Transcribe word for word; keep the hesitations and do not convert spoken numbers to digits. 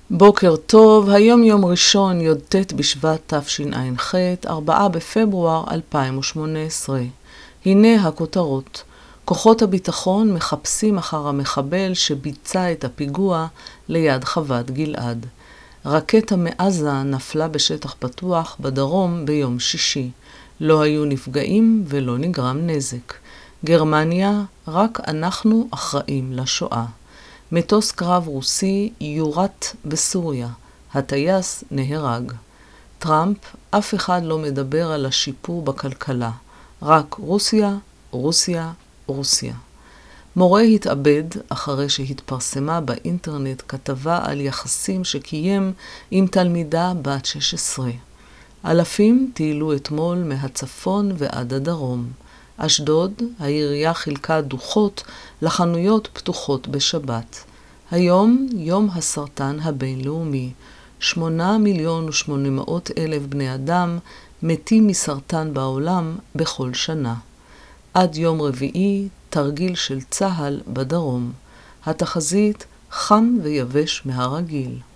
בוקר טוב, היום יום ראשון י"ט בשבט תשע"ח, ארבעה בפברואר אלפיים ושמונה עשרה. הנה הכותרות. כוחות הביטחון מחפשים אחר המחבל שביצע את הפיגוע ליד חוות גלעד. רקטה מעזה נפלה בשטח פתוח בדרום ביום שישי. לא היו נפגעים ולא נגרם נזק. גרמניה, רק אנחנו אחראים לשואה. מטוס קרב רוסי יורט בסוריה. הטייס נהרג. טראמפ, אף אחד לא מדבר על השיפור בכלכלה. רק רוסיה, רוסיה, רוסיה. מורה התאבד אחרי שהתפרסמה באינטרנט כתבה על יחסים שקיים עם תלמידה בת שש עשרה. אלפים טיילו אתמול מהצפון ועד הדרום. אשדוד, העירייה חילקה דוחות לחנויות פתוחות בשבת. היום יום הסרטן הבינלאומי. שמונה מיליון ושמונה מאות אלף בני אדם מתים מסרטן בעולם בכל שנה. עד יום רביעי, תרגיל של צהל בדרום. התחזית חם ויבש מהרגיל.